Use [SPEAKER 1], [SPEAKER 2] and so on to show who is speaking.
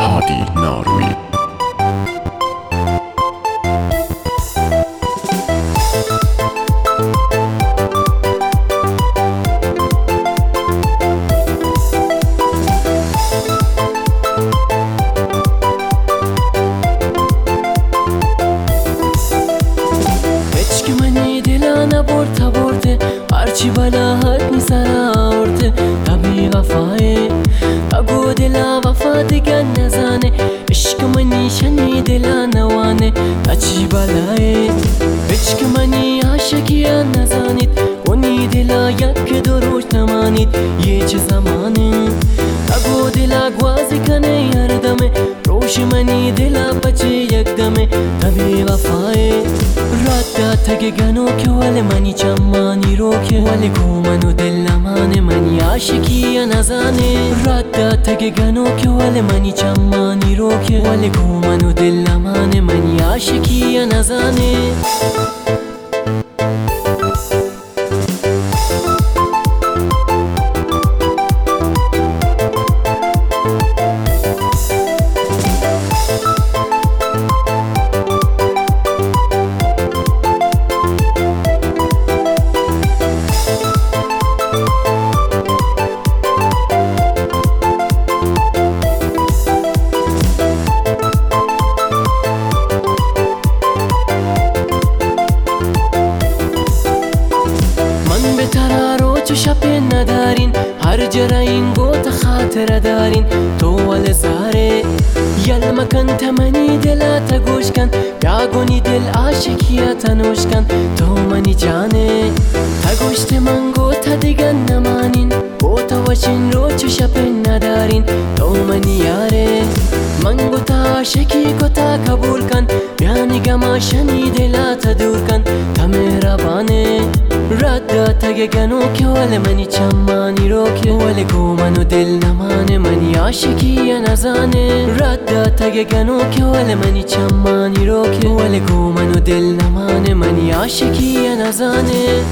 [SPEAKER 1] هادی ناروی.
[SPEAKER 2] برده هرچی بلاحت سر آورده تبی وفایه اگو دلا وفا دیگر نزانه عشق منی شنی دلا نوانه تچی بلایه عشق منی عاشقی نزانید ونی دلا یک دروش نمانید یه چه زمانه اگو دلا گوازی کنه هردمه روش منی دلا بچه یک دمه تبی وفایه راتا تگه گنو که ولی منی چمانی رو که ولی کومنو دل نمانه منی عاشقی نزانه راتا تگه گنو که ولی منی چمانی رو که ولی کومنو دل نمانه منی عاشقی نزانه شب ندارین هر جرا این گوت خاطر دارین تو ول زاره یل مکن تمنی دلات گوش کن بیاگونی دل عاشقیت نوش کن تو منی جانه تا گوشت من گوت دیگر نمانین گوت وشین رو چه شب ندارین تو منی یاره من گوت عاشقی گوتا قبول کن بیانی گما شنی دلات دور کن تا مهربانه رادا تگه گنو که ولی منی چمانی رو که ولی گومنو دل نمانه منی عاشقی نزانه رادا تگه گنو که ولی منی چمانی رو که ولی گومنو دل نمانه منی عاشقی نزانه